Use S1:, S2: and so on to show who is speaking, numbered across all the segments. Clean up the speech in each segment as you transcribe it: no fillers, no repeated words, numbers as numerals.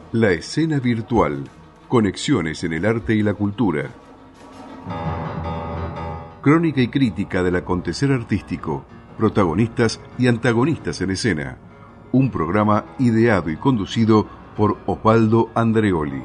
S1: La escena virtual. Conexiones en el arte y la cultura. Crónica y crítica del acontecer artístico. Protagonistas y antagonistas en escena. Un programa ideado y conducido por Osvaldo Andreoli.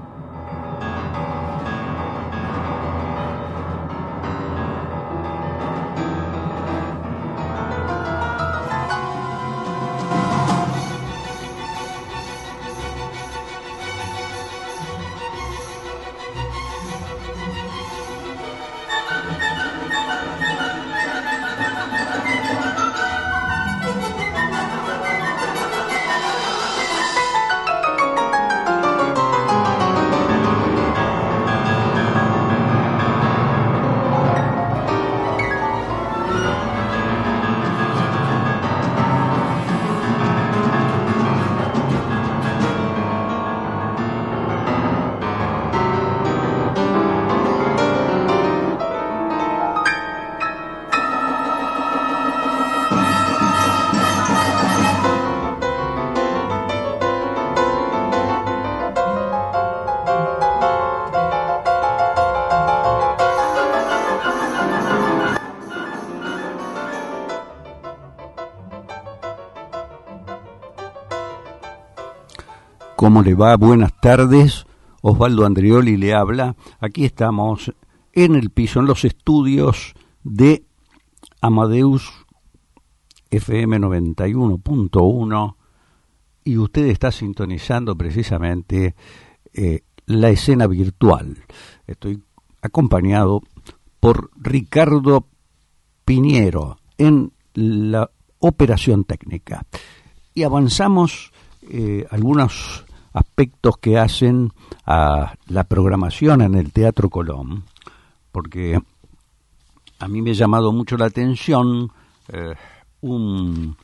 S2: ¿Cómo le va? Buenas tardes. Osvaldo Andreoli le habla. Aquí estamos en el piso, en los estudios de Amadeus FM 91.1 y usted está sintonizando precisamente la escena virtual. Estoy acompañado por Ricardo Piñero en la operación técnica. Y avanzamos algunos aspectos que hacen a la programación en el Teatro Colón, porque a mí me ha llamado mucho la atención un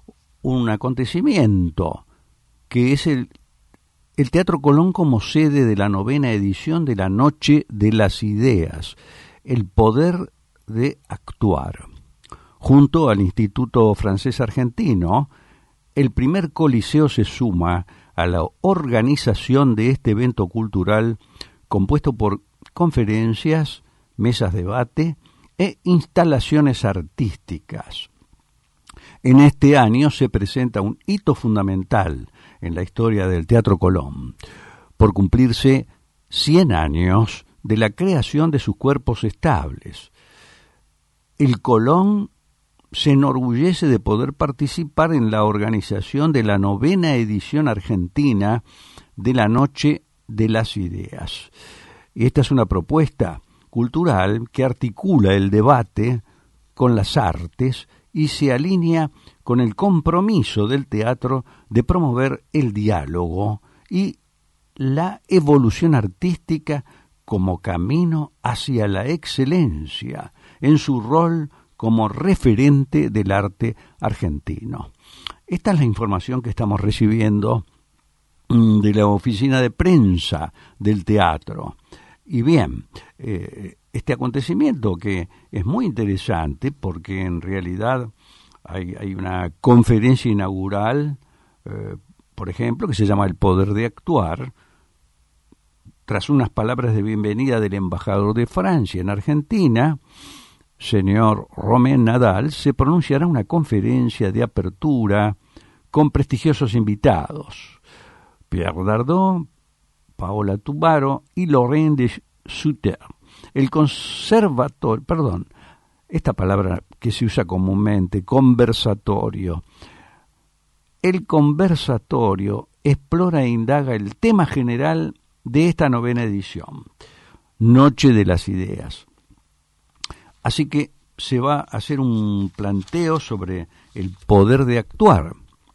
S2: acontecimiento que es el Teatro Colón como sede de la 9ª edición de la Noche de las Ideas, el poder de actuar. Junto al Instituto Francés Argentino, el primer Coliseo se suma a la organización de este evento cultural compuesto por conferencias, mesas de debate e instalaciones artísticas. En este año se presenta un hito fundamental en la historia del Teatro Colón, por cumplirse 100 años de la creación de sus cuerpos estables. El Colón se enorgullece de poder participar en la organización de la 9ª edición argentina de la Noche de las Ideas. Esta es una propuesta cultural que articula el debate con las artes y se alinea con el compromiso del teatro de promover el diálogo y la evolución artística como camino hacia la excelencia en su rol como referente del arte argentino. Esta es la información que estamos recibiendo de la oficina de prensa del teatro. Y bien, este acontecimiento que es muy interesante porque en realidad hay una conferencia inaugural, por ejemplo, que se llama El Poder de Actuar, tras unas palabras de bienvenida del embajador de Francia en Argentina, señor Romain Nadal, se pronunciará una conferencia de apertura con prestigiosos invitados: Pierre Dardot, Paola Tubaro y Lorraine de Sutter. El conservatorio, esta palabra que se usa comúnmente, conversatorio. El conversatorio explora e indaga el tema general de esta 9ª edición, Noche de las Ideas. Así que se va a hacer un planteo sobre el poder de actuar,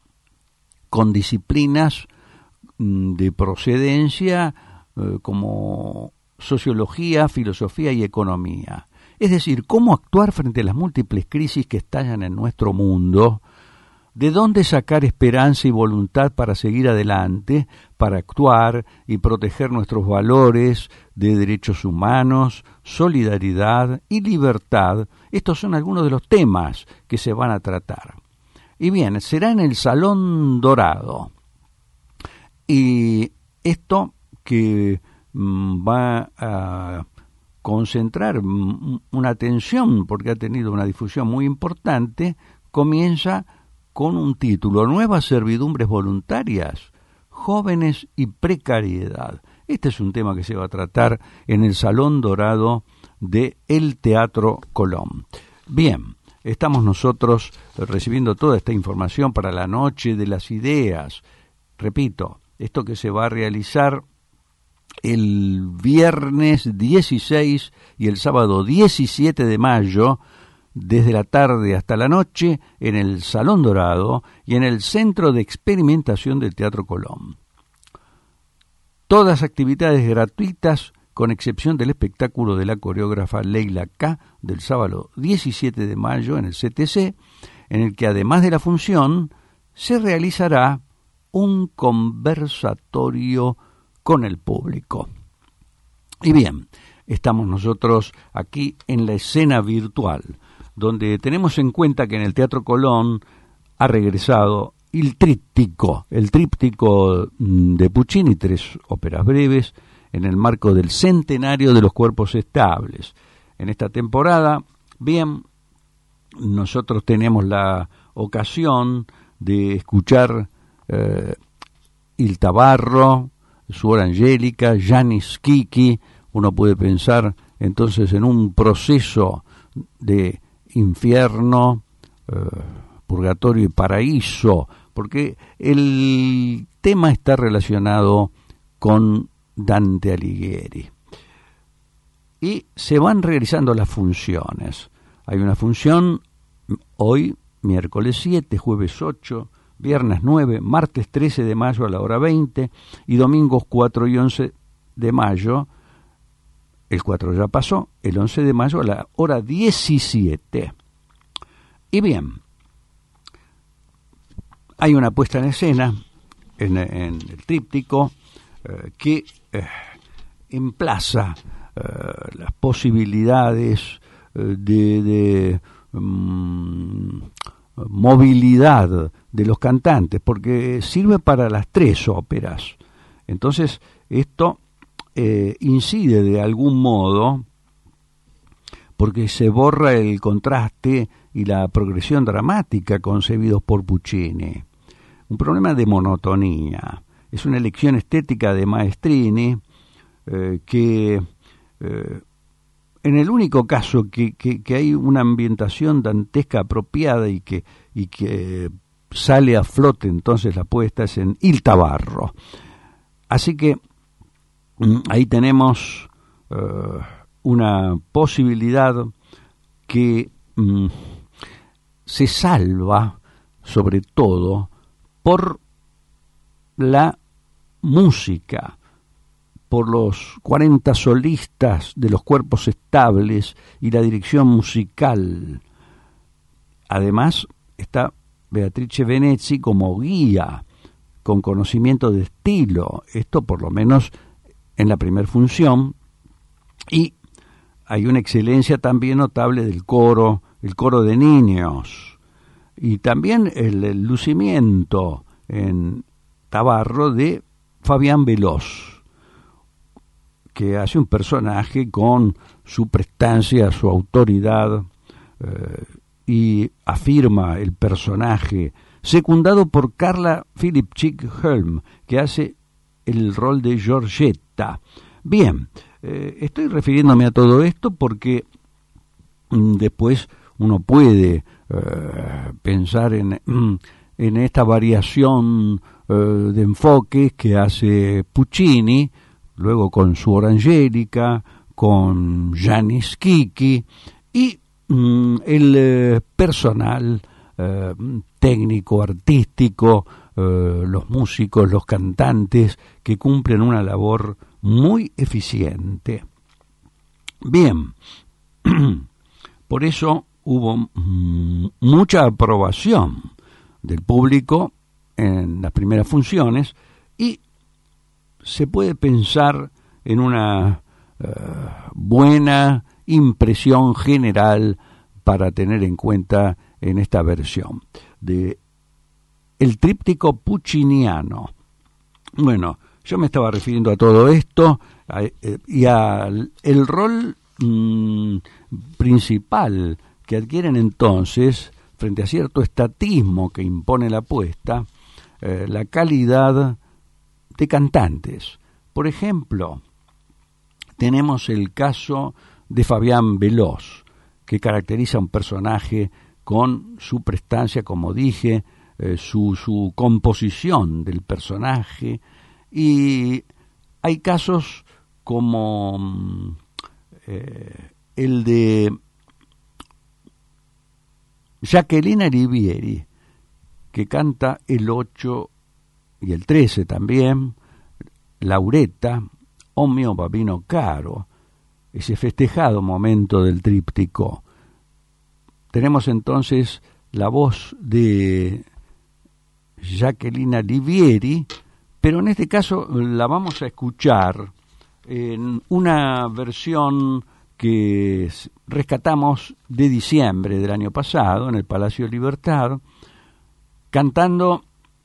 S2: con disciplinas de procedencia como sociología, filosofía y economía. Es decir, cómo actuar frente a las múltiples crisis que estallan en nuestro mundo, de dónde sacar esperanza y voluntad para seguir adelante, para actuar y proteger nuestros valores de derechos humanos, solidaridad y libertad. Estos son algunos de los temas que se van a tratar. Y bien, será en el Salón Dorado. Y Esto que va a concentrar una atención, porque ha tenido una difusión muy importante, comienza con un título: Nuevas servidumbres voluntarias, jóvenes y precariedad. Este es un tema que se va a tratar en el Salón Dorado de el Teatro Colón. Bien, estamos nosotros recibiendo toda esta información para la Noche de las Ideas. Repito, esto que se va a realizar el viernes 16 y el sábado 17 de mayo, desde la tarde hasta la noche, en el Salón Dorado y en el Centro de Experimentación del Teatro Colón. Todas actividades gratuitas, con excepción del espectáculo de la coreógrafa Leila K. del sábado 17 de mayo en el CTC, en el que además de la función se realizará un conversatorio con el público. Y bien, estamos nosotros aquí en la escena virtual, donde tenemos en cuenta que en el Teatro Colón ha regresado el tríptico de Puccini, 3 óperas breves, en el marco del centenario de los cuerpos estables. En esta temporada, bien, nosotros tenemos la ocasión de escuchar Il Tabarro, Suor Angelica, Janis Kiki. Uno puede pensar entonces en un proceso de infierno, purgatorio y paraíso, porque el tema está relacionado con Dante Alighieri. Y se van realizando las funciones. Hay una función hoy, miércoles 7, jueves 8, viernes 9, martes 13 de mayo a la hora 20 y domingos 4 y 11 de mayo. El 4 ya pasó, el 11 de mayo a la hora 17. Y bien, hay una puesta en escena en el tríptico que emplaza las posibilidades de movilidad de los cantantes, porque sirve para las 3 óperas. Entonces, esto incide de algún modo, porque se borra el contraste y la progresión dramática concebidos por Puccini. Un problema de monotonía. Es una elección estética de Maestrini que en el único caso que hay una ambientación dantesca apropiada y que sale a flote entonces la puesta es en Il Tabarro. Así que ahí tenemos una posibilidad que se salva sobre todo por la música, por los 40 solistas de los cuerpos estables y la dirección musical. Además está Beatrice Venezzi como guía, con conocimiento de estilo, esto por lo menos en la primera función, y hay una excelencia también notable del coro, el coro de niños, y también el lucimiento en Tabarro de Fabián Veloz, que hace un personaje con su prestancia, su autoridad, y afirma el personaje, secundado por Carla Philip Chick Helm, que hace el rol de Giorgetta. Bien, estoy refiriéndome a todo esto porque después uno puede pensar en esta variación de enfoques que hace Puccini, luego con Suor Angelica, con Janis Kiki y el personal técnico, artístico, los músicos, los cantantes que cumplen una labor muy eficiente. Bien, por eso hubo mucha aprobación del público en las primeras funciones y se puede pensar en una buena impresión general para tener en cuenta en esta versión de el tríptico pucciniano. Bueno, Yo me estaba refiriendo a todo esto y al el rol principal que adquieren entonces, frente a cierto estatismo que impone la apuesta, la calidad de cantantes. Por ejemplo, tenemos el caso de Fabián Veloz, que caracteriza a un personaje con su prestancia, como dije, su composición del personaje, y hay casos como el de Jacqueline Olivieri, que canta el 8 y el 13 también, Lauretta, O mio bambino caro, ese festejado momento del tríptico. Tenemos entonces la voz de Jacqueline Olivieri, pero en este caso la vamos a escuchar en una versión que rescatamos de diciembre del año pasado en el Palacio Libertad, cantando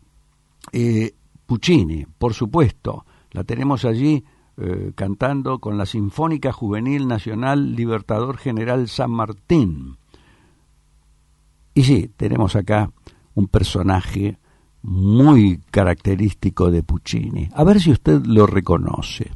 S2: Puccini, por supuesto. La tenemos allí cantando con la Sinfónica Juvenil Nacional Libertador General San Martín. Y sí, tenemos acá un personaje muy característico de Puccini. A ver si usted lo reconoce.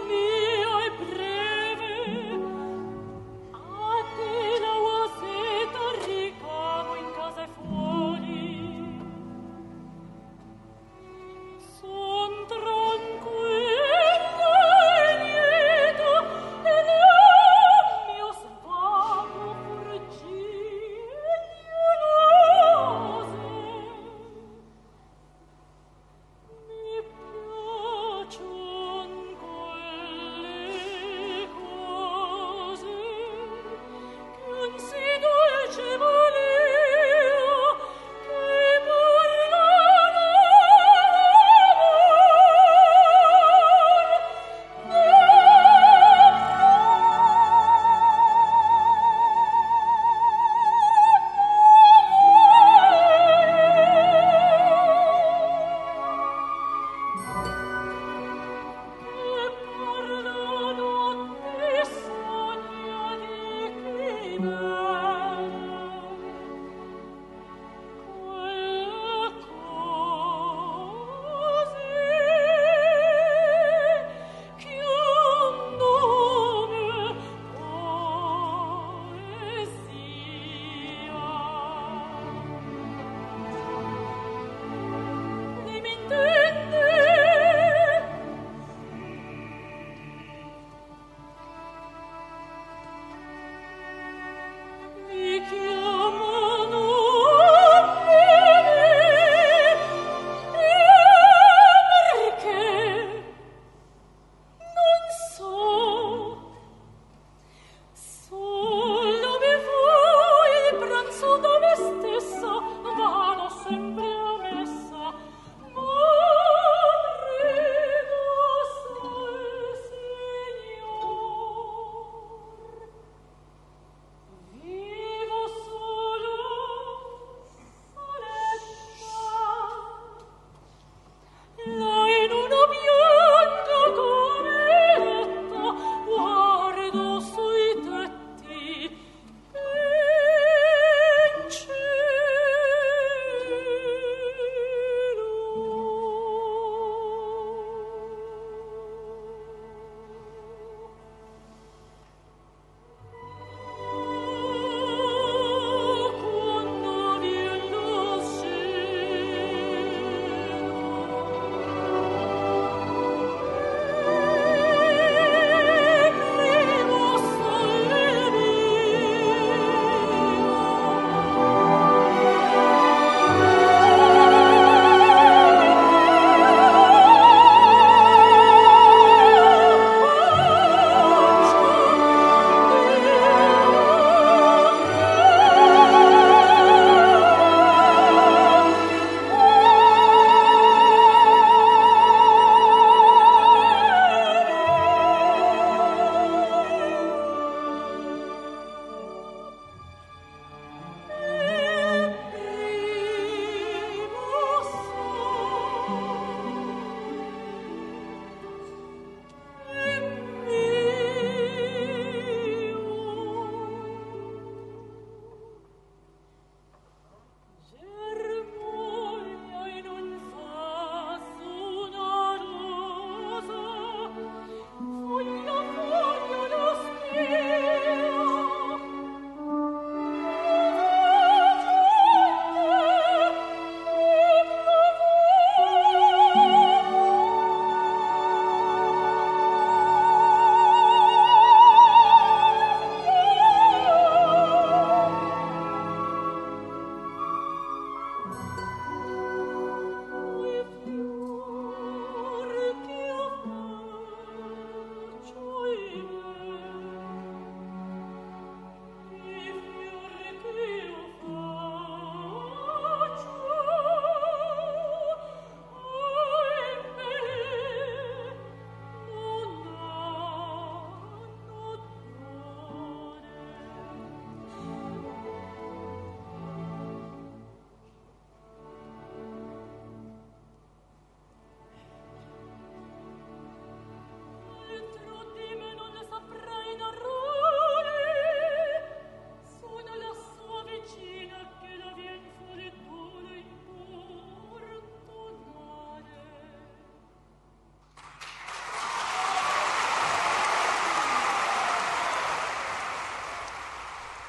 S3: A te la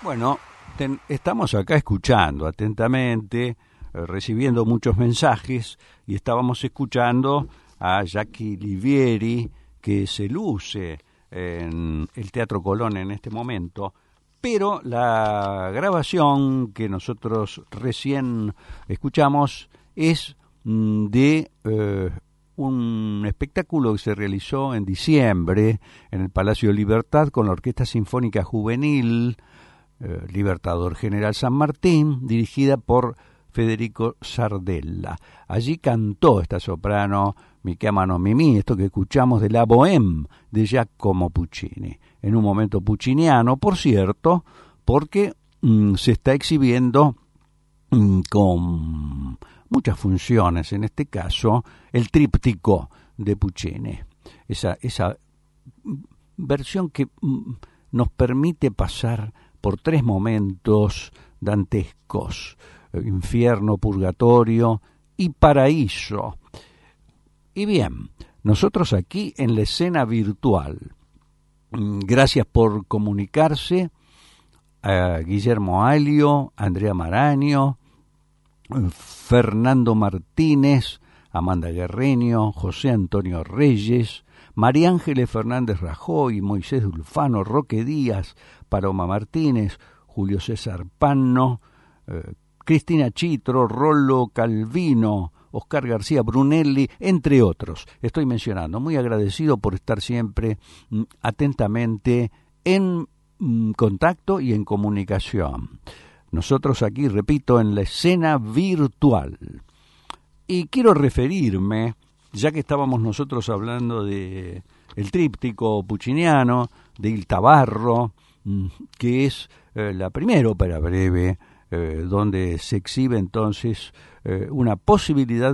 S2: Bueno, estamos acá escuchando atentamente, recibiendo muchos mensajes, y estábamos escuchando a Jackie Livieri, que se luce en el Teatro Colón en este momento, pero la grabación que nosotros recién escuchamos es de un espectáculo que se realizó en diciembre en el Palacio de Libertad con la Orquesta Sinfónica Juvenil Libertador General San Martín, dirigida por Federico Sardella. Allí cantó esta soprano Mi chiamano Mimì, esto que escuchamos de la Bohème de Giacomo Puccini, en un momento pucciniano, por cierto, porque se está exhibiendo con muchas funciones, en este caso el tríptico de Puccini, esa versión que nos permite pasar por tres momentos dantescos: infierno, purgatorio y paraíso. Y bien, nosotros aquí en la escena virtual, gracias por comunicarse a Guillermo Alio, Andrea Maraño, Fernando Martínez, Amanda Guerreño, José Antonio Reyes, María Ángeles Fernández Rajoy, Moisés Dulfano, Roque Díaz, Paloma Martínez, Julio César Panno, Cristina Chitro, Rollo Calvino, Oscar García Brunelli, entre otros. Estoy mencionando, muy agradecido por estar siempre atentamente en contacto y en comunicación. Nosotros aquí, repito, en la escena virtual. Y quiero referirme, ya que estábamos nosotros hablando de el tríptico pucciniano, de Il Tabarro, que es la primera ópera breve, donde se exhibe entonces una posibilidad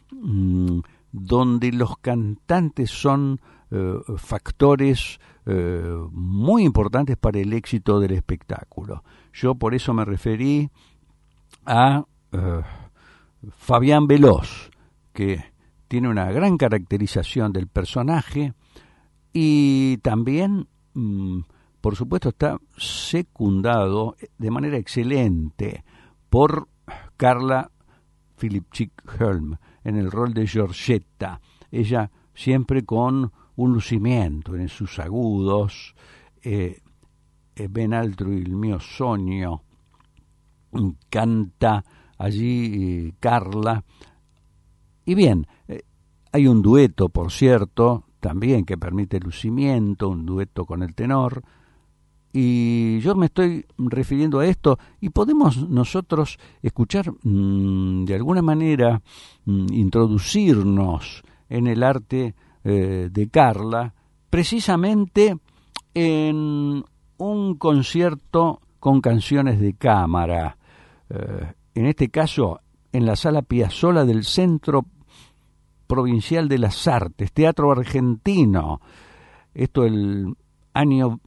S2: donde los cantantes son factores muy importantes para el éxito del espectáculo. Yo por eso me referí a Fabián Veloz, que tiene una gran caracterización del personaje, y también por supuesto está secundado de manera excelente por Carla Filipczyk-Hölm en el rol de Giorgetta, ella siempre con un lucimiento en sus agudos, ben altro il mio sogno, canta allí Carla. Y bien, hay un dueto, por cierto, también que permite lucimiento, un dueto con el tenor, y yo me estoy refiriendo a esto, y podemos nosotros escuchar de alguna manera, introducirnos en el arte de Carla, precisamente en un concierto con canciones de cámara, en este caso en la Sala Piazzolla del Centro Provincial de las Artes, Teatro Argentino, esto el año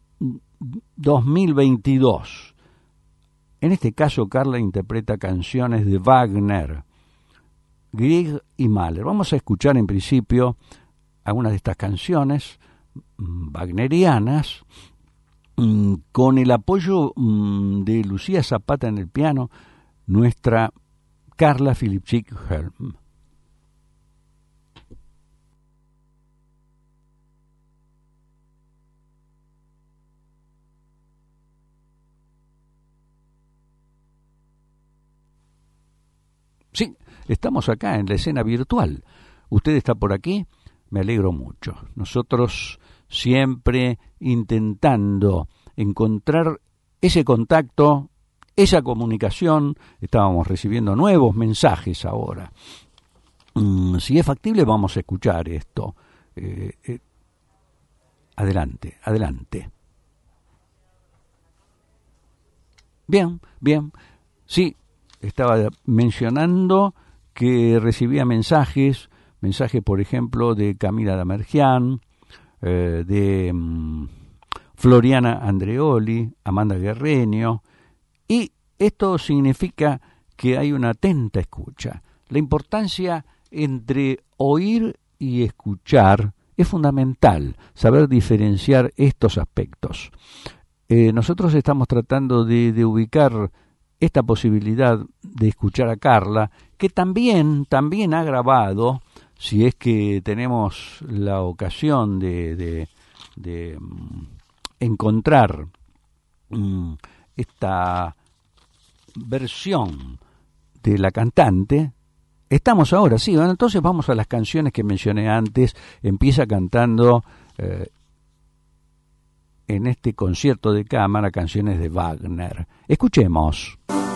S2: 2022. En este caso Carla interpreta canciones de Wagner, Grieg y Mahler. Vamos a escuchar en principio algunas de estas canciones wagnerianas, con el apoyo de Lucía Zapata en el piano, nuestra Carla Filipczyk-Hölm. Sí, estamos acá en la escena virtual. Usted está por aquí, me alegro mucho. Nosotros siempre intentando encontrar ese contacto, esa comunicación. Estábamos recibiendo nuevos mensajes ahora. Si es factible, vamos a escuchar esto. Adelante, adelante. Bien. Sí, estaba mencionando que recibía mensajes, por ejemplo, de Camila Damergian, de Floriana Andreoli, Amanda Guerreño, y esto significa que hay una atenta escucha. La importancia entre oír y escuchar es fundamental, saber diferenciar estos aspectos. nosotros estamos tratando de ubicar esta posibilidad de escuchar a Carla, que también ha grabado, si es que tenemos la ocasión de encontrar esta versión de la cantante. Estamos ahora, sí, bueno, entonces vamos a las canciones que mencioné antes. Empieza cantando en este concierto de cámara canciones de Wagner. Escuchemos.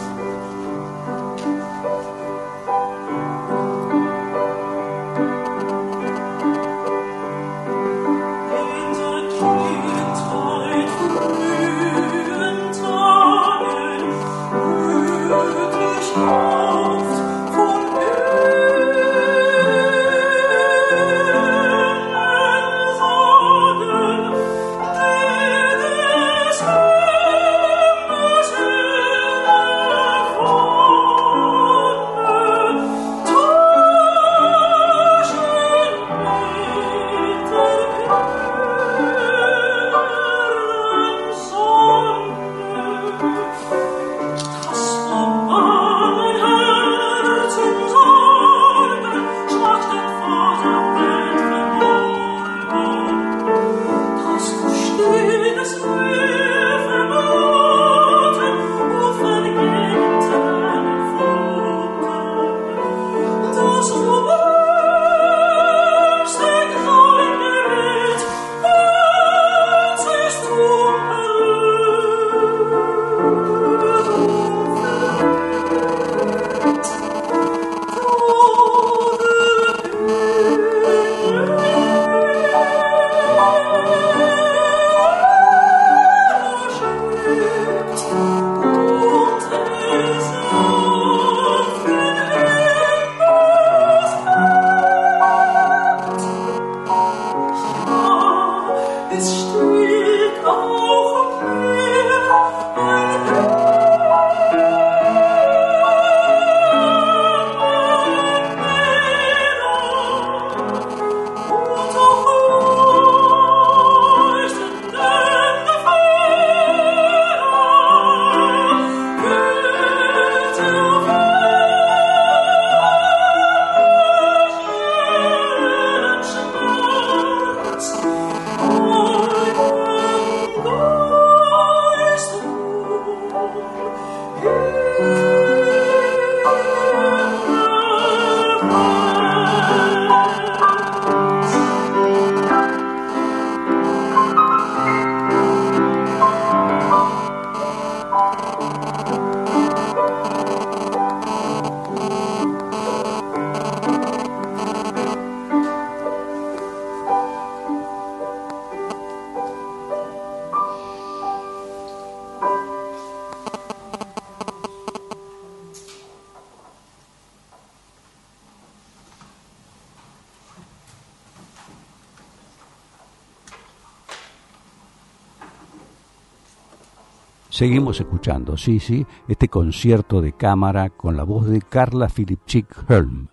S2: Seguimos escuchando, sí, este concierto de cámara con la voz de Carla Filipczyk-Hölm.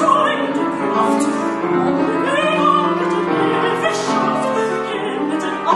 S3: Oh,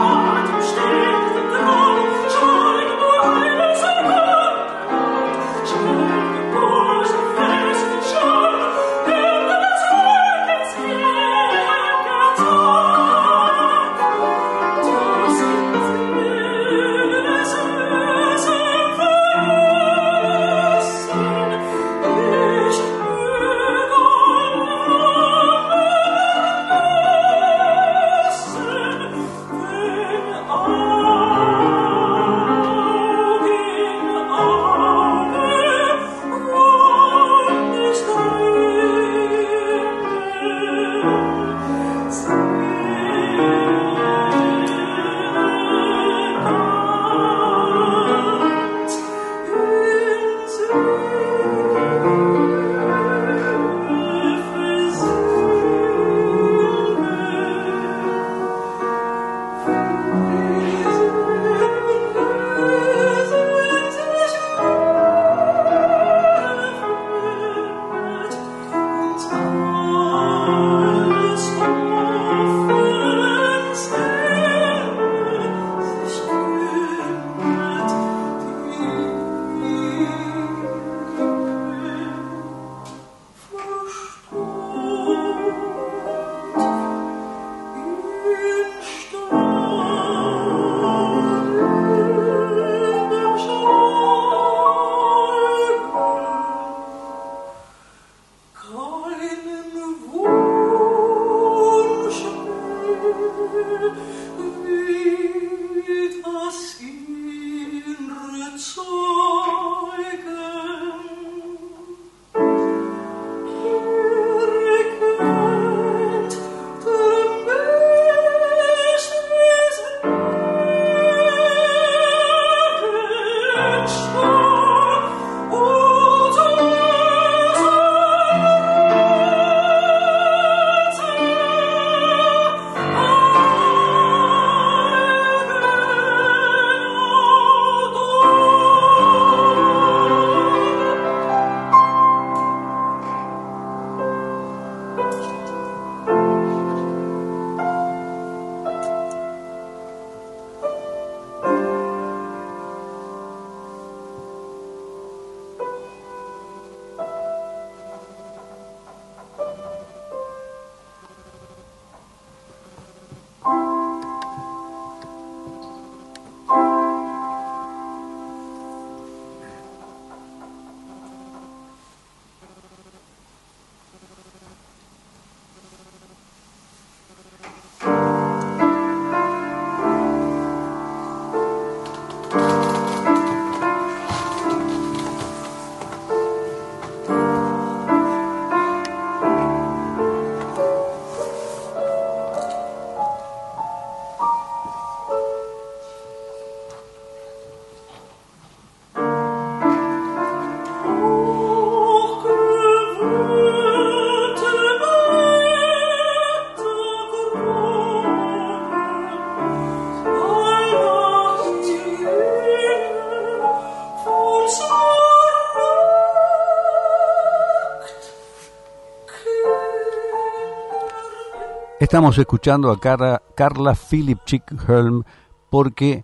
S2: Estamos escuchando a Carla Philipp Chick-Hölm porque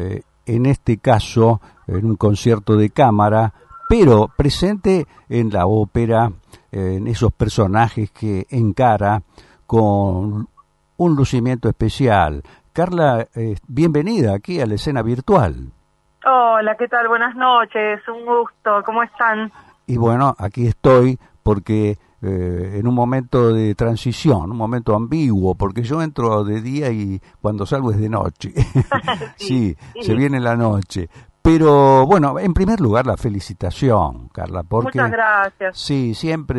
S2: en este caso, en un concierto de cámara, pero presente en la ópera, en esos personajes que encara con un lucimiento especial. Carla, bienvenida aquí a la escena virtual.
S3: Hola, ¿qué tal? Buenas noches, un gusto, ¿cómo están?
S2: Y bueno, aquí estoy porque en un momento de transición, un momento ambiguo, porque yo entro de día y cuando salgo es de noche. sí, se viene la noche. Pero bueno, en primer lugar la felicitación, Carla, porque
S3: muchas gracias.
S2: Sí, siempre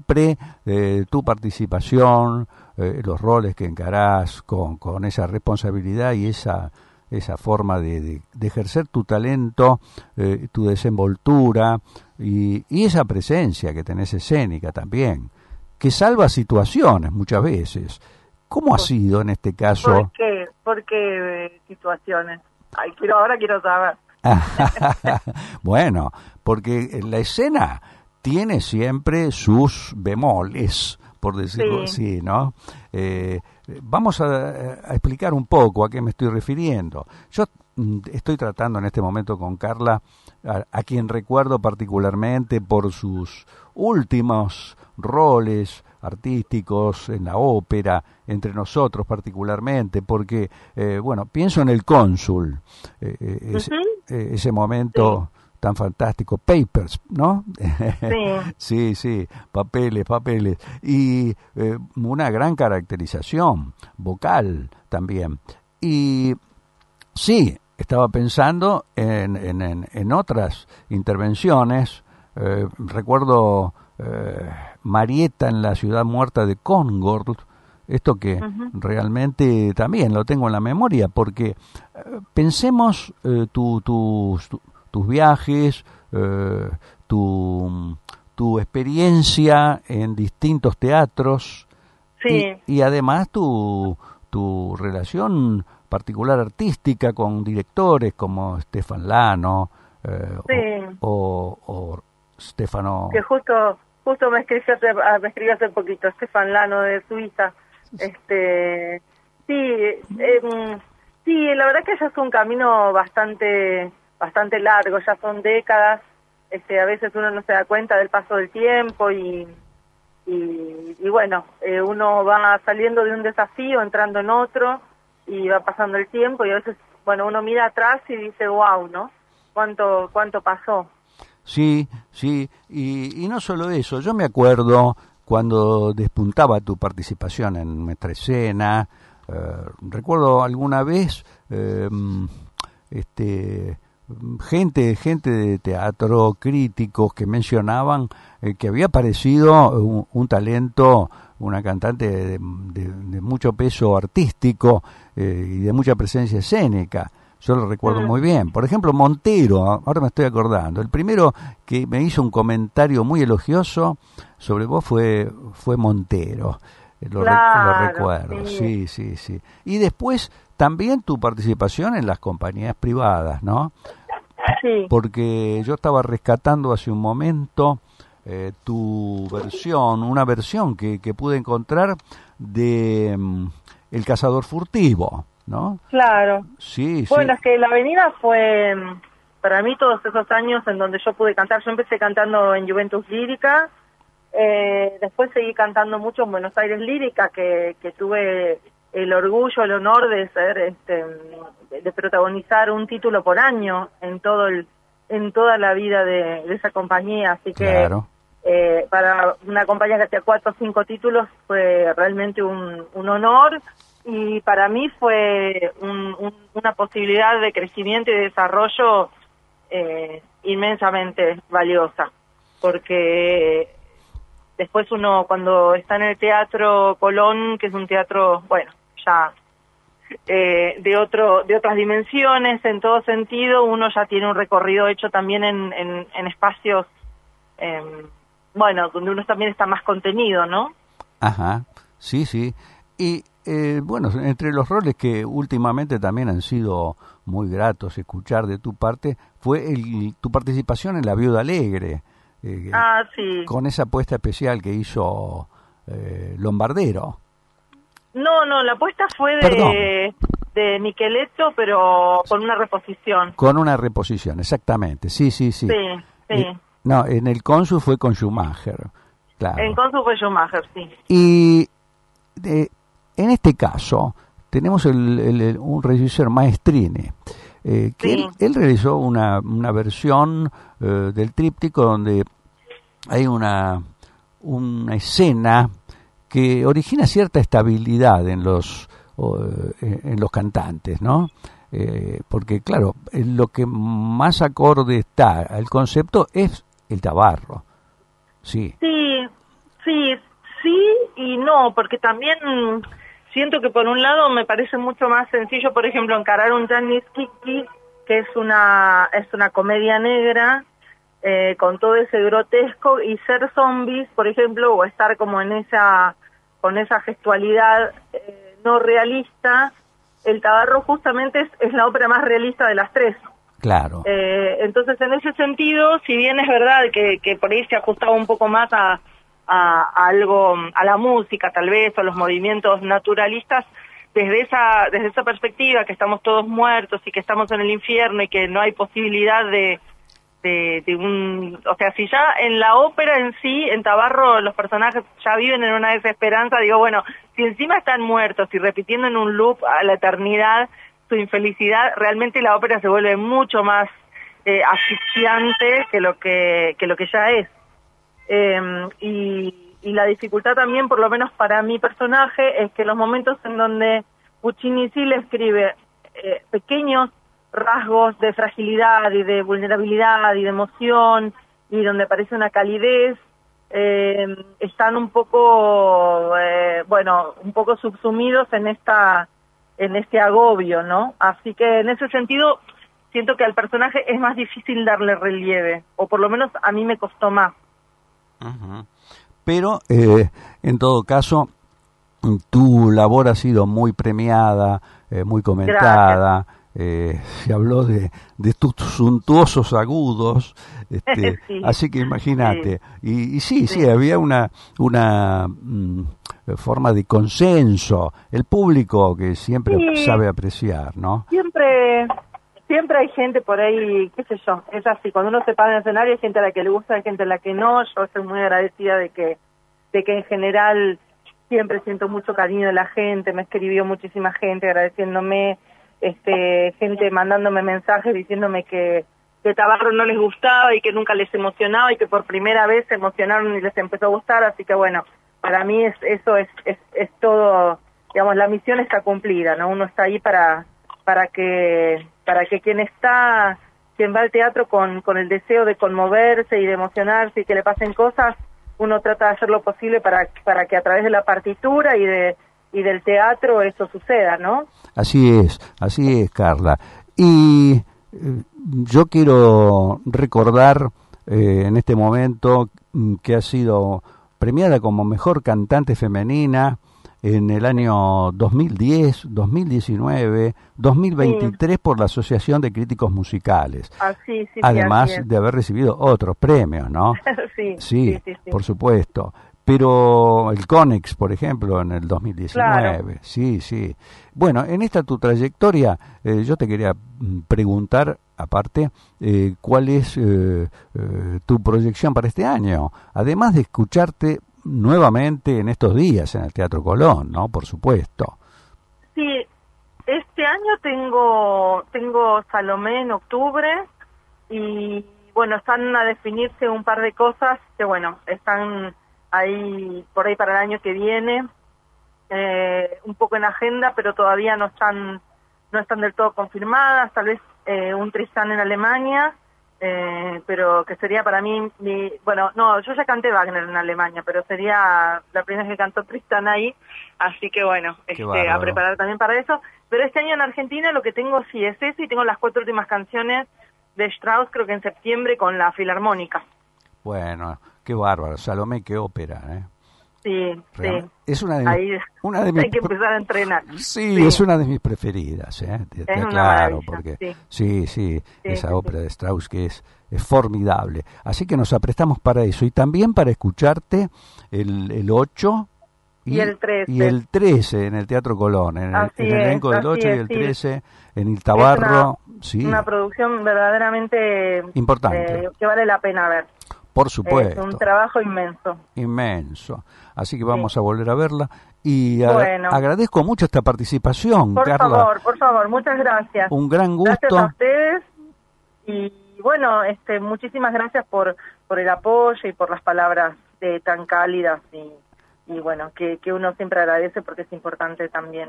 S2: tu participación, los roles que encarás con esa responsabilidad y esa forma de ejercer tu talento, tu desenvoltura y esa presencia que tenés escénica también, que salva situaciones muchas veces. ¿Cómo ha sido en este caso?
S3: ¿Por qué situaciones? Ahora quiero saber.
S2: Bueno, porque la escena tiene siempre sus bemoles, por decirlo así, ¿no? Vamos a explicar un poco a qué me estoy refiriendo. Yo estoy tratando en este momento con Carla, a quien recuerdo particularmente por sus últimos roles artísticos en la ópera, entre nosotros particularmente, porque, pienso en El Cónsul, ese momento tan fantástico, Papers, ¿no? Sí, papeles, y una gran caracterización vocal también. Y sí, estaba pensando en otras intervenciones, recuerdo Marieta en la ciudad muerta de Concord, esto que realmente también lo tengo en la memoria, porque pensemos tus viajes, tu experiencia en distintos teatros, y además tu relación particular artística con directores como Stefan Lano o Stefano,
S3: que justo me escribió hace poquito, Stefan Lano de Suiza. La verdad que ya es un camino bastante largo, ya son décadas. A veces uno no se da cuenta del paso del tiempo y bueno, uno va saliendo de un desafío, entrando en otro, y va pasando el tiempo, y a veces, uno mira atrás y dice, wow, ¿no? ¿Cuánto pasó?
S2: Sí, y no solo eso, yo me acuerdo cuando despuntaba tu participación en nuestra escena, recuerdo alguna vez gente de teatro, críticos que mencionaban que había aparecido un talento, una cantante de mucho peso artístico y de mucha presencia escénica. Yo lo recuerdo muy bien. Por ejemplo, Montero, ahora me estoy acordando. El primero que me hizo un comentario muy elogioso sobre vos fue Montero. Lo recuerdo, sí. Y después también tu participación en las compañías privadas, ¿no?
S3: Sí.
S2: Porque yo estaba rescatando hace un momento tu versión, una versión que pude encontrar de El Cazador Furtivo, ¿no?
S3: Claro.
S2: Sí,
S3: bueno,
S2: sí.
S3: es que La Avenida fue, para mí, todos esos años en donde yo pude cantar. Yo empecé cantando en Juventus Lírica, después seguí cantando mucho en Buenos Aires Lírica, que tuve el orgullo, el honor de ser, de protagonizar un título por año en toda la vida de esa compañía. Así que
S2: Claro.
S3: para una compañía que hacía 4 o 5 títulos fue realmente un honor. Y para mí fue una posibilidad de crecimiento y de desarrollo inmensamente valiosa, porque después uno cuando está en el Teatro Colón, que es un teatro, bueno, ya de otras dimensiones en todo sentido, uno ya tiene un recorrido hecho también en espacios, bueno, donde uno también está más contenido, ¿no?
S2: Ajá, sí. Y bueno, entre los roles que últimamente también han sido muy gratos escuchar de tu parte, fue tu participación en La Viuda Alegre.
S3: Sí.
S2: Con esa apuesta especial que hizo Lombardero.
S3: No, la apuesta fue de Micheletto, pero con una reposición.
S2: Con una reposición, exactamente, sí.
S3: Sí.
S2: No, en el Cónsul fue con Schumacher, claro.
S3: En Cónsul fue Schumacher, sí.
S2: Y en este caso tenemos un regisseur Maestrini, que
S3: Sí.
S2: él realizó una versión del tríptico donde hay una escena que origina cierta estabilidad en los cantantes, ¿no? Porque claro, lo que más acorde está al concepto es el tabarro, sí.
S3: Sí y no, porque también siento que por un lado me parece mucho más sencillo, por ejemplo, encarar un Janis Kiki, que es una comedia negra, con todo ese grotesco, y ser zombies, por ejemplo, o estar como con esa gestualidad no realista. El Tabarro justamente es la ópera más realista de las tres.
S2: Claro.
S3: Entonces, en ese sentido, si bien es verdad que por ahí se ajustaba un poco más a algo, a la música tal vez, o a los movimientos naturalistas, desde esa perspectiva, que estamos todos muertos y que estamos en el infierno y que no hay posibilidad de o sea, si ya en la ópera en sí, en Tabarro, los personajes ya viven en una desesperanza, digo, bueno, si encima están muertos y repitiendo en un loop a la eternidad su infelicidad, realmente la ópera se vuelve mucho más asfixiante que lo que ya es. Y la dificultad también, por lo menos para mi personaje, es que los momentos en donde Puccini sí le escribe pequeños rasgos de fragilidad y de vulnerabilidad y de emoción, y donde aparece una calidez, están un poco subsumidos en este agobio, ¿no? Así que en ese sentido siento que al personaje es más difícil darle relieve, o por lo menos a mí me costó más.
S2: Uh-huh. Pero en todo caso tu labor ha sido muy premiada, muy comentada. Se habló de tus suntuosos agudos,
S3: Sí,
S2: así que imagínate.
S3: sí.
S2: Y sí, había una forma de consenso, el público que siempre sabe apreciar, ¿no?
S3: Siempre hay gente por ahí, qué sé yo, es así, cuando uno se para en el escenario hay gente a la que le gusta, hay gente a la que no. Yo estoy muy agradecida de que en general siempre siento mucho cariño de la gente, me escribió muchísima gente agradeciéndome, gente mandándome mensajes diciéndome que Tabarro no les gustaba y que nunca les emocionaba, y que por primera vez se emocionaron y les empezó a gustar. Así que bueno, para mí eso es todo, digamos, la misión está cumplida, ¿no? Uno está ahí para para que quien va al teatro con el deseo de conmoverse y de emocionarse y que le pasen cosas, uno trata de hacer lo posible para que a través de la partitura y del teatro eso suceda, ¿no?
S2: Así es, Carla. Y yo quiero recordar en este momento que ha sido premiada como mejor cantante femenina en el año 2010, 2019, 2023 por la Asociación de Críticos Musicales.
S3: Sí,
S2: Además
S3: así es.
S2: de haber recibido otros premios, ¿no? Sí, por supuesto. Pero el Conex, por ejemplo, en el 2019. Claro. Sí. Bueno, en esta tu trayectoria, yo te quería preguntar, aparte, ¿cuál es tu proyección para este año? Además de escucharte nuevamente en estos días en el Teatro Colón, ¿no? Por supuesto.
S3: Sí, este año tengo Salomé en octubre y, bueno, están a definirse un par de cosas que, bueno, están ahí por ahí para el año que viene, un poco en agenda, pero todavía no están del todo confirmadas. Tal vez un Tristan en Alemania, pero que sería para mí bueno, no, yo ya canté Wagner en Alemania, pero sería la primera vez que cantó Tristan ahí, así que bueno, a preparar también para eso. Pero este año en Argentina lo que tengo sí es eso, y tengo las 4 últimas canciones de Strauss, creo que en septiembre, con la Filarmónica.
S2: Bueno, qué bárbaro, Salomé, qué ópera, ¿eh?
S3: Sí.
S2: Es una de
S3: hay que empezar a entrenar.
S2: Sí, es una de mis preferidas, te aclaro, porque sí, esa ópera de Strauss que es formidable. Así que nos aprestamos para eso y también para escucharte el 8
S3: y el 13.
S2: Y el 13 en el Teatro Colón, en el elenco del 8 y el 13 en el Tabarro.
S3: Una producción verdaderamente
S2: importante,
S3: que vale la pena ver.
S2: Por supuesto.
S3: Es un trabajo inmenso.
S2: Así que vamos a volver a verla. Y agradezco mucho esta participación, Carla.
S3: Por favor, muchas gracias.
S2: Un gran gusto.
S3: Gracias a ustedes. Y bueno, muchísimas gracias por el apoyo y por las palabras tan cálidas y bueno, que uno siempre agradece, porque es importante también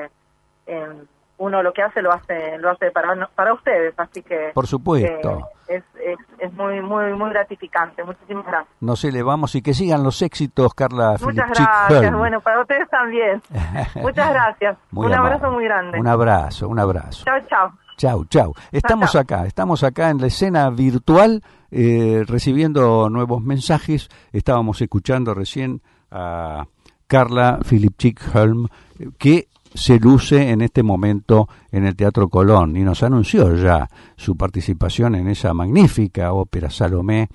S3: uno lo que hace lo hace para ustedes, así que
S2: por supuesto
S3: es muy muy muy gratificante. Muchísimas gracias.
S2: Nos elevamos y que sigan los éxitos, Carla.
S3: Muchas gracias. Bueno, para ustedes también. Muchas gracias. Un abrazo muy grande.
S2: Un abrazo. Chau. Estamos acá en la escena virtual recibiendo nuevos mensajes. Estábamos escuchando recién a Carla Filipczyk-Hölm, que se luce en este momento en el Teatro Colón y nos anunció ya su participación en esa magnífica ópera Salomé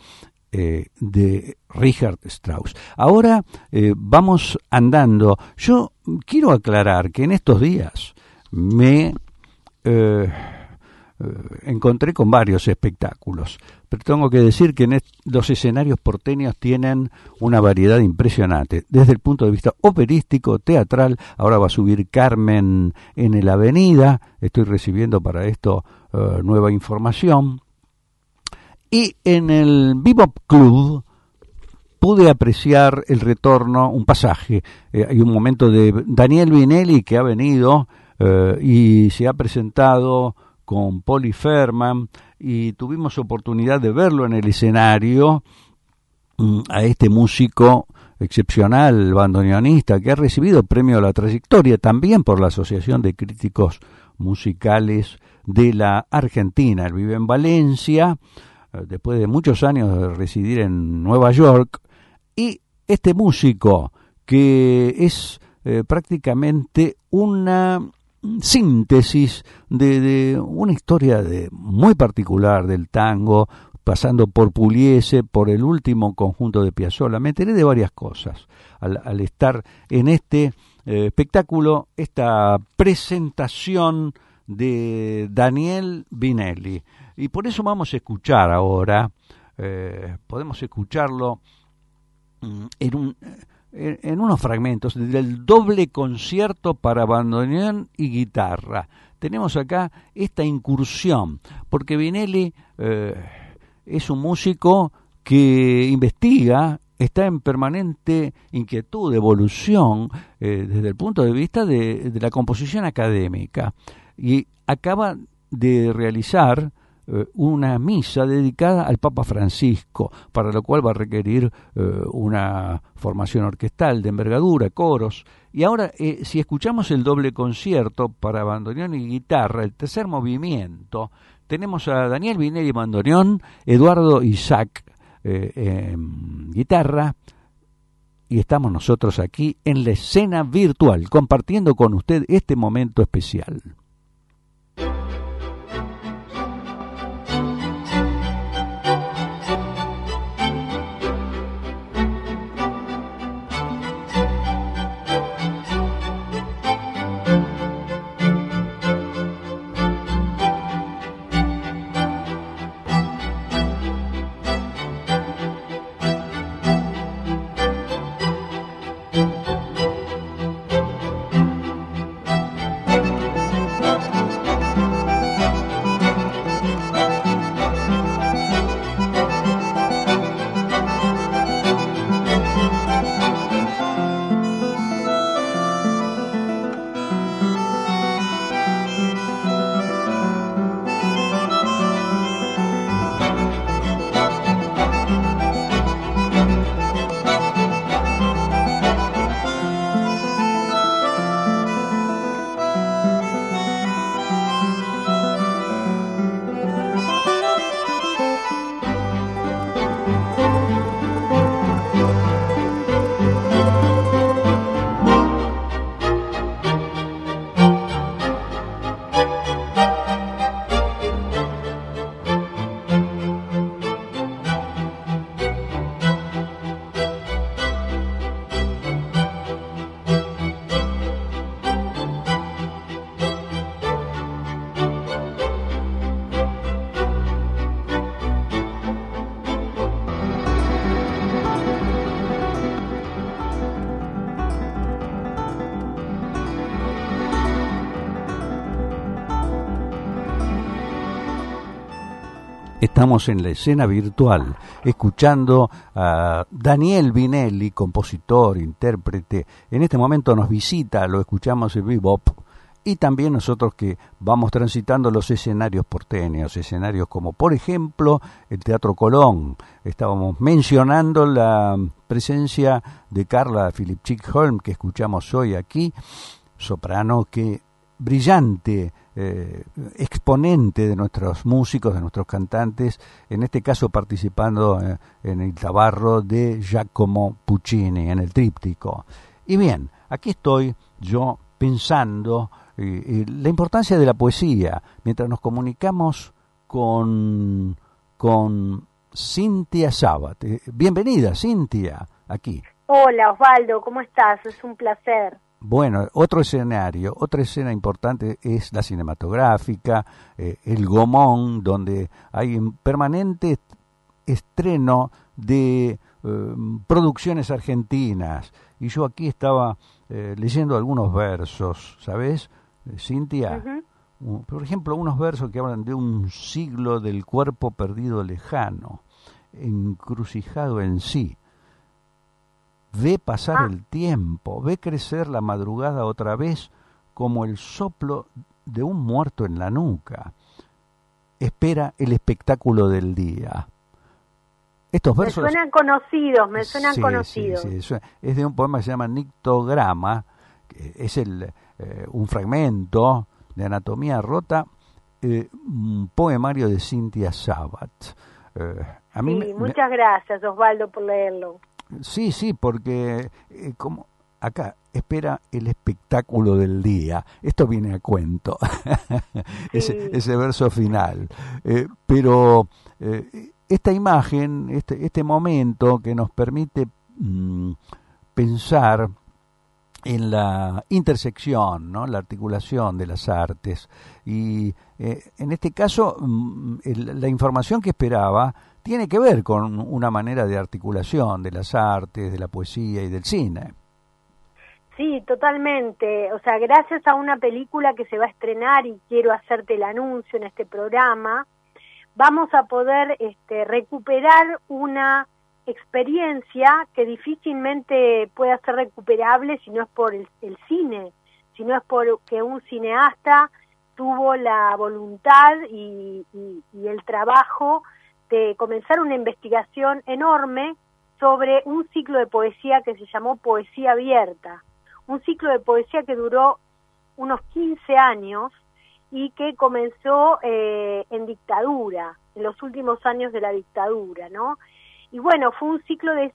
S2: de Richard Strauss. Ahora vamos andando. Yo quiero aclarar que en estos días me encontré con varios espectáculos, pero tengo que decir que los escenarios porteños tienen una variedad impresionante, desde el punto de vista operístico, teatral. Ahora va a subir Carmen en el Avenida, estoy recibiendo para esto nueva información, y en el Bebop Club pude apreciar el retorno, un pasaje, hay un momento de Daniel Vinelli que ha venido y se ha presentado con Polly Ferman, y tuvimos oportunidad de verlo en el escenario, a este músico excepcional, bandoneonista, que ha recibido premio a la trayectoria también por la Asociación de Críticos Musicales de la Argentina. Él vive en Valencia, después de muchos años de residir en Nueva York, y este músico, que es prácticamente una síntesis de una historia muy particular del tango, pasando por Pugliese, por el último conjunto de Piazzolla. Me enteré de varias cosas al estar en este espectáculo, esta presentación de Daniel Vinelli. Y por eso vamos a escuchar ahora, podemos escucharlo en unos fragmentos del doble concierto para bandoneón y guitarra. Tenemos acá esta incursión, porque Vinelli es un músico que investiga, está en permanente inquietud, evolución, desde el punto de vista de la composición académica. y acaba de realizar una misa dedicada al Papa Francisco, para lo cual va a requerir una formación orquestal de envergadura, coros. Y ahora, si escuchamos el doble concierto para bandoneón y guitarra, el tercer movimiento, tenemos a Daniel Vinelli bandoneón, Eduardo Isaac en guitarra, y estamos nosotros aquí en la escena virtual, compartiendo con usted este momento especial. Estamos en la escena virtual, escuchando a Daniel Vinelli, compositor, intérprete. En este momento nos visita, lo escuchamos en Bebop, y también nosotros que vamos transitando los escenarios porteños, escenarios como, por ejemplo, el Teatro Colón. Estábamos mencionando la presencia de Carla Filipczyk-Holm, que escuchamos hoy aquí, soprano que brillante, exponente de nuestros músicos, de nuestros cantantes, en este caso participando en el Tabarro de Giacomo Puccini, en el tríptico. Y bien, aquí estoy yo pensando la importancia de la poesía, mientras nos comunicamos con Cintia Sabat. Bienvenida, Cintia, aquí.
S4: Hola, Osvaldo, ¿cómo estás? Es un placer.
S2: Bueno, otro escenario, otra escena importante es la cinematográfica, el Gomón, donde hay un permanente estreno de producciones argentinas. Y yo aquí estaba leyendo algunos versos, ¿sabes, Cintia? Uh-huh. Por ejemplo, unos versos que hablan de un siglo del cuerpo perdido lejano, encrucijado en sí. Ve pasar el tiempo, ve crecer la madrugada otra vez como el soplo de un muerto en la nuca. Espera el espectáculo del día. Estos versos...
S4: Me suenan conocidos.
S2: Sí, es de un poema que se llama Nictograma, que es un fragmento de Anatomía Rota, un poemario de Cintia Sabat.
S4: Muchas gracias, Osvaldo, por leerlo.
S2: Sí, porque como acá espera el espectáculo del día. Esto viene a cuento, ese verso final. Pero esta imagen, este momento que nos permite pensar en la intersección, ¿no? La articulación de las artes. Y en este caso, la información que esperaba tiene que ver con una manera de articulación de las artes, de la poesía y del cine.
S4: Sí, totalmente. O sea, gracias a una película que se va a estrenar, y quiero hacerte el anuncio en este programa, vamos a poder recuperar una experiencia que difícilmente pueda ser recuperable si no es por el cine, si no es porque un cineasta tuvo la voluntad y el trabajo de comenzar una investigación enorme sobre un ciclo de poesía que se llamó Poesía Abierta, un ciclo de poesía que duró unos 15 años y que comenzó en dictadura, en los últimos años de la dictadura, ¿no? Y bueno, fue un ciclo de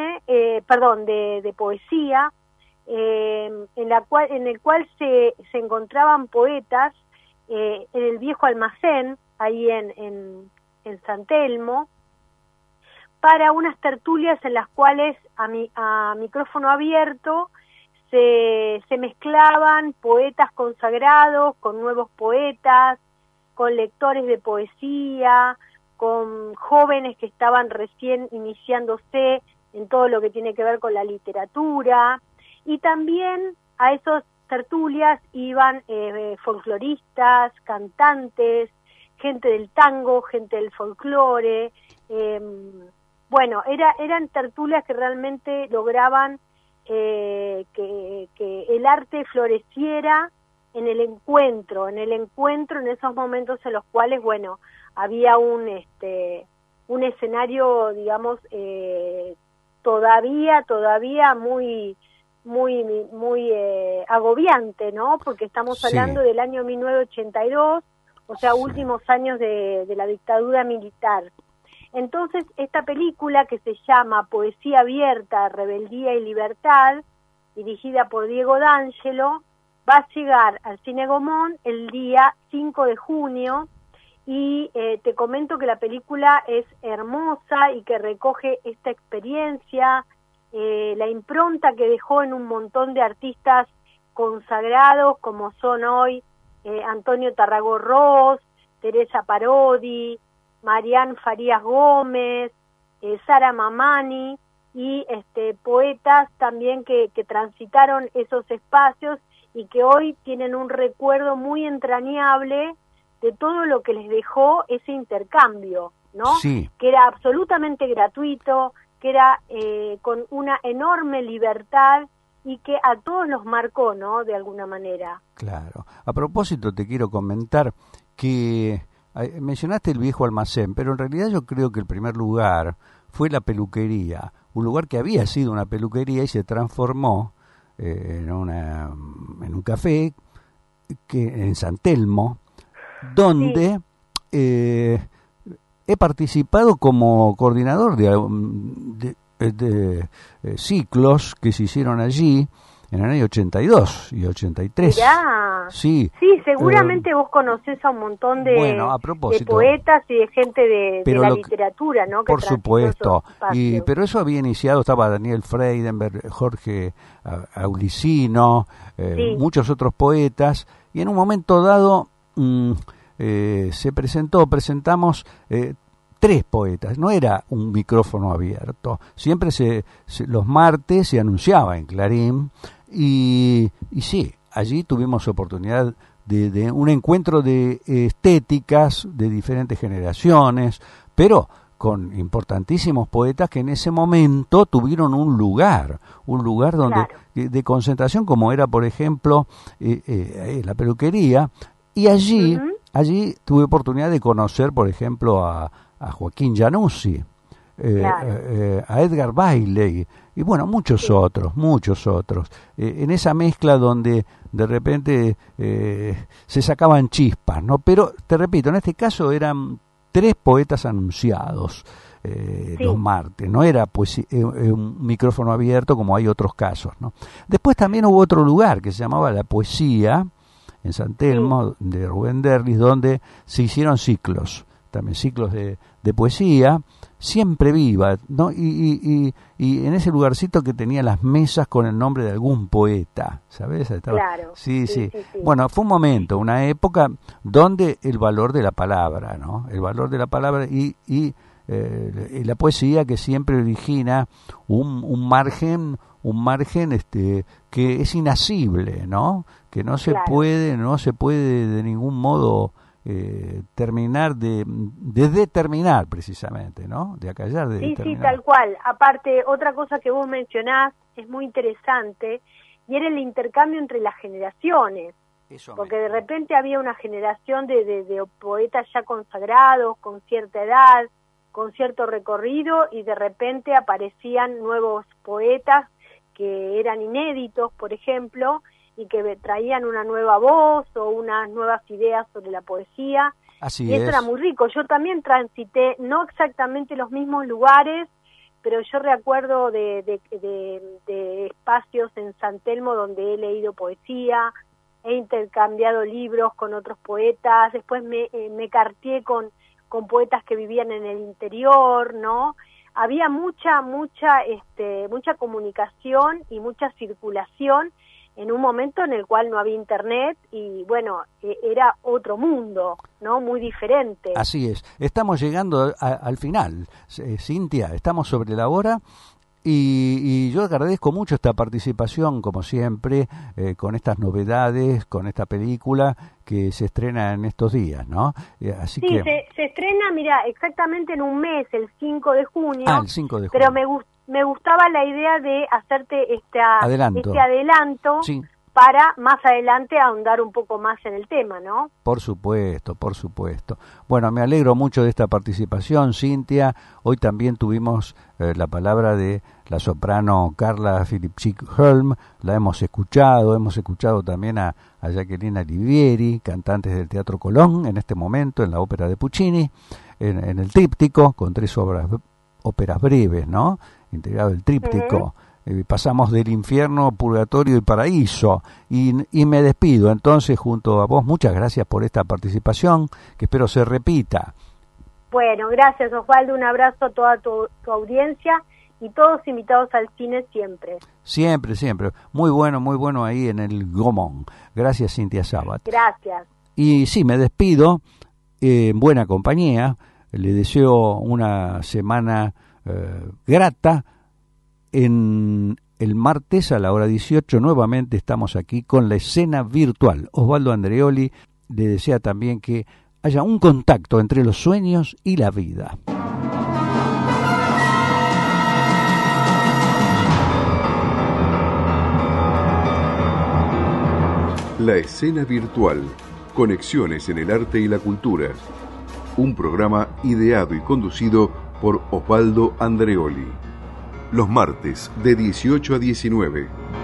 S4: de poesía, en el cual se encontraban poetas en el viejo almacén, ahí en San Telmo, para unas tertulias en las cuales a micrófono abierto se mezclaban poetas consagrados con nuevos poetas, con lectores de poesía, con jóvenes que estaban recién iniciándose en todo lo que tiene que ver con la literatura, y también a esas tertulias iban folcloristas, cantantes, gente del tango, gente del folclore. Bueno, eran tertulias que realmente lograban que el arte floreciera en el encuentro, en esos momentos en los cuales, bueno, había un escenario, digamos, todavía muy agobiante, ¿no? Porque estamos hablando del año 1982, o sea, últimos años de la dictadura militar. Entonces, esta película, que se llama Poesía Abierta, Rebeldía y Libertad, dirigida por Diego D'Angelo, va a llegar al Cine Gaumont el día 5 de junio, y te comento que la película es hermosa y que recoge esta experiencia, la impronta que dejó en un montón de artistas consagrados como son hoy Antonio Tarragó-Ross, Teresa Parodi, Marián Farías Gómez, Sara Mamani, y poetas también que transitaron esos espacios y que hoy tienen un recuerdo muy entrañable de todo lo que les dejó ese intercambio, ¿no?
S2: Sí.
S4: Que era absolutamente gratuito, que era con una enorme libertad y que a todos los marcó, ¿no? De alguna manera.
S2: Claro. A propósito, te quiero comentar que mencionaste el viejo almacén, pero en realidad yo creo que el primer lugar fue la peluquería, un lugar que había sido una peluquería y se transformó en un café en San Telmo, donde he participado como coordinador de ciclos que se hicieron allí en el año 82 y 83.
S4: Mirá.
S2: Sí,
S4: seguramente vos conocés a un montón de poetas y de gente de la literatura, ¿no? Que
S2: por supuesto, pero eso había iniciado, estaba Daniel Freidenberg, Jorge Aulicino, muchos otros poetas, y en un momento dado presentamos 3 poetas, no era un micrófono abierto, siempre los martes se anunciaba en Clarín, y sí, allí tuvimos oportunidad de un encuentro de estéticas de diferentes generaciones, pero con importantísimos poetas que en ese momento tuvieron un lugar donde
S4: claro,
S2: de concentración, como era, por ejemplo, la peluquería, y allí tuve oportunidad de conocer, por ejemplo, a Joaquín Januzzi,
S4: claro,
S2: a Edgar Bailey, y bueno, muchos otros, en esa mezcla donde de repente se sacaban chispas, ¿no? Pero, te repito, en este caso eran 3 poetas anunciados los martes, no era pues un micrófono abierto como hay otros casos, ¿no? Después también hubo otro lugar que se llamaba La Poesía, en San Telmo, de Rubén Derlis, donde se hicieron ciclos, también ciclos de poesía, siempre viva, ¿no? Y en ese lugarcito que tenía las mesas con el nombre de algún poeta, ¿sabes?
S4: Claro.
S2: Sí. Bueno, fue un momento, una época donde el valor de la palabra, ¿no? El valor de la palabra y la poesía, que siempre origina un margen que es inasible, ¿no? Que no se puede de ningún modo terminar de determinar, precisamente, ¿no? De acallar, de determinar.
S4: Sí, tal cual. Aparte, otra cosa que vos mencionás es muy interesante, y era el intercambio entre las generaciones. porque de repente había una generación de poetas ya consagrados, con cierta edad, con cierto recorrido, y de repente aparecían nuevos poetas que eran inéditos, por ejemplo, y que traían una nueva voz o unas nuevas ideas sobre la poesía.
S2: Así
S4: y eso era muy rico. Yo también transité, no exactamente los mismos lugares, pero yo recuerdo de espacios en San Telmo donde he leído poesía, he intercambiado libros con otros poetas, después me carteé con poetas que vivían en el interior, ¿no? Había mucha comunicación y mucha circulación en un momento en el cual no había internet y bueno, era otro mundo, ¿no? Muy diferente.
S2: Así es. Estamos llegando al final, Cintia, estamos sobre la hora. Y yo agradezco mucho esta participación, como siempre, con estas novedades, con esta película que se estrena en estos días, ¿no? Así
S4: sí,
S2: que...
S4: se estrena, mira, exactamente en un mes, el 5 de junio.
S2: Ah, el 5 de junio.
S4: Pero me gustaba la idea de hacerte este adelanto.
S2: Sí.
S4: Para más adelante ahondar un poco más en el tema, ¿no?
S2: Por supuesto, por supuesto. Bueno, me alegro mucho de esta participación, Cintia. Hoy también tuvimos la palabra de la soprano Carla Filipczyk-Holm, la hemos escuchado también a Jacqueline Olivieri, cantantes del Teatro Colón, en este momento en la ópera de Puccini, en el tríptico, con 3 óperas breves, ¿no? Integrado el tríptico. Uh-huh. Pasamos del infierno, purgatorio y paraíso, y me despido entonces junto a vos. Muchas gracias por esta participación, que espero se repita.
S4: Bueno, gracias Osvaldo, un abrazo a toda tu audiencia y todos invitados al cine siempre.
S2: Siempre, muy bueno ahí en el Gomón. Gracias, Cintia Sabat.
S4: Gracias.
S2: Y sí, me despido en buena compañía, le deseo una semana grata. En el martes a la hora 18 nuevamente estamos aquí con la escena virtual. Osvaldo Andreoli le desea también que haya un contacto entre los sueños y la vida.
S1: La escena virtual. Conexiones en el arte y la cultura. Un programa ideado y conducido por Osvaldo Andreoli. Los martes de 18 a 19.